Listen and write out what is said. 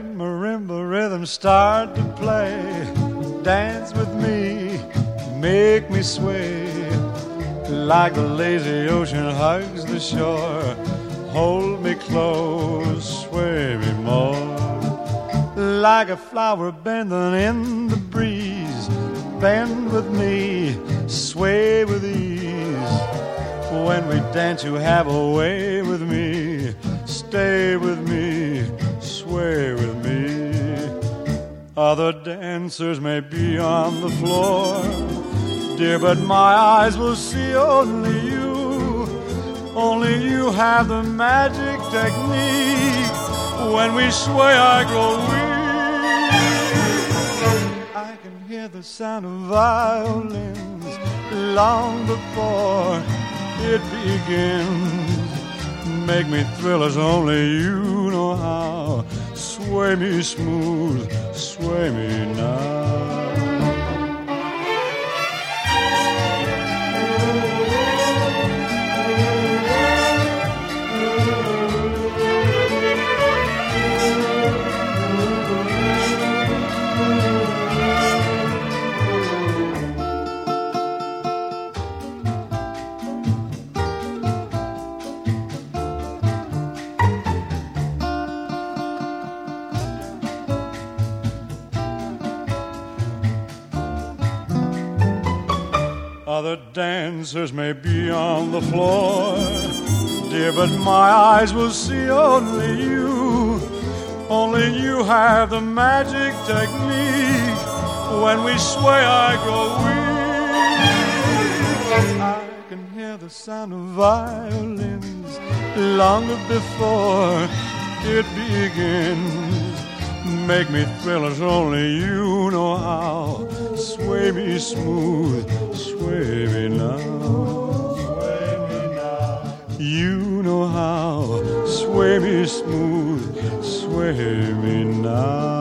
When marimba rhythms start to play, dance with me, make me sway. Like the lazy ocean hugs the shore, hold me close, sway me more. Like a flower bending in the breeze, bend with me, sway with ease. When we dance you have a way with me, stay with me, sway with me. Other dancers may be on the floor, dear, but my eyes will see only you. Only you have the magic technique. When we sway I grow weak. I can hear the sound of violins long before it begins. Make me thrill as only you know how. Sway me smooth, sway me now. Other dancers may be on the floor, dear, but my eyes will see only you. Only you have the magic technique. When we sway I grow weak. I can hear the sound of violins long before it begins. Make me thrill as only you know how. Sway me smooth, sway me now. Sway me now. You know how. Sway me smooth, sway me now.